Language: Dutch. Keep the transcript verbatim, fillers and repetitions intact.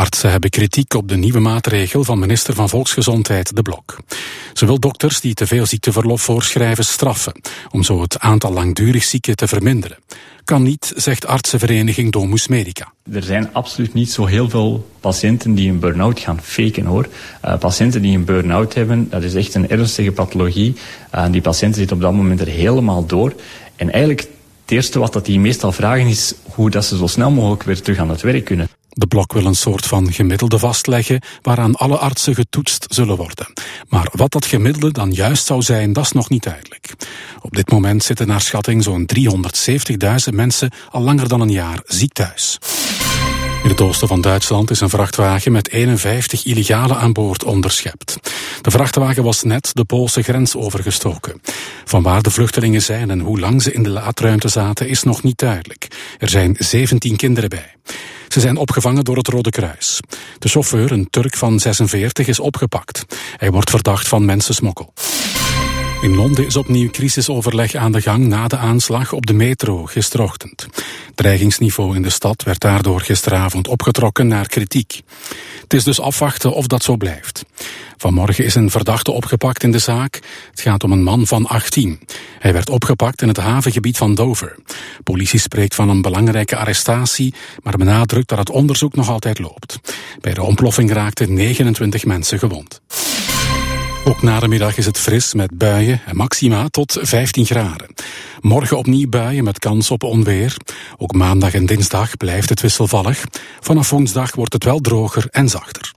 Artsen hebben kritiek op de nieuwe maatregel van minister van Volksgezondheid De Blok. Ze wil dokters die te veel ziekteverlof voorschrijven straffen, om zo het aantal langdurig zieken te verminderen. Kan niet, zegt artsenvereniging Domus Medica. Er zijn absoluut niet zo heel veel patiënten die een burn-out gaan faken, hoor. Uh, patiënten die een burn-out hebben, dat is echt een ernstige pathologie. Uh, die patiënten zitten op dat moment er helemaal door. En eigenlijk het eerste wat dat die meestal vragen is hoe dat ze zo snel mogelijk weer terug aan het werk kunnen. De Blok wil een soort van gemiddelde vastleggen waaraan alle artsen getoetst zullen worden. Maar wat dat gemiddelde dan juist zou zijn, dat is nog niet duidelijk. Op dit moment zitten naar schatting zo'n driehonderdzeventigduizend mensen al langer dan een jaar ziek thuis. In het oosten van Duitsland is een vrachtwagen met eenenvijftig illegalen aan boord onderschept. De vrachtwagen was net de Poolse grens overgestoken. Van waar de vluchtelingen zijn en hoe lang ze in de laadruimte zaten is nog niet duidelijk. Er zijn zeventien kinderen bij. Ze zijn opgevangen door het Rode Kruis. De chauffeur, een Turk van zesenveertig, is opgepakt. Hij wordt verdacht van mensensmokkel. In Londen is opnieuw crisisoverleg aan de gang na de aanslag op de metro gisterochtend. Dreigingsniveau in de stad werd daardoor gisteravond opgetrokken naar kritiek. Het is dus afwachten of dat zo blijft. Vanmorgen is een verdachte opgepakt in de zaak. Het gaat om een man van achttien. Hij werd opgepakt in het havengebied van Dover. Politie spreekt van een belangrijke arrestatie, maar benadrukt dat het onderzoek nog altijd loopt. Bij de ontploffing raakten negenentwintig mensen gewond. Ook na de middag is het fris met buien en maxima tot vijftien graden. Morgen opnieuw buien met kans op onweer. Ook maandag en dinsdag blijft het wisselvallig. Vanaf woensdag wordt het wel droger en zachter.